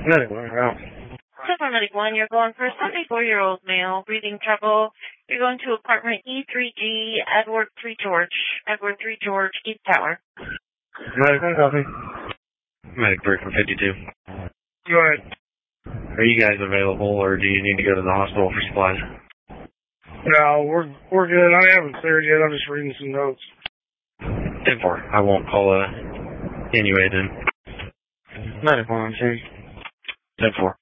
Medic 1, wow. Silver Medic 1, you're going for a 74-year-old male, breathing trouble. You're going to apartment E3G, Edward 3 George, East Tower. Medic 1, copy. Medic 3 from 52. Go ahead. Are you guys available, or do you need to go to the hospital for supplies? No, we're good. I haven't cleared yet. I'm just reading some notes. 10-4. I won't call anyway then. Medic 1, 2. 10-4.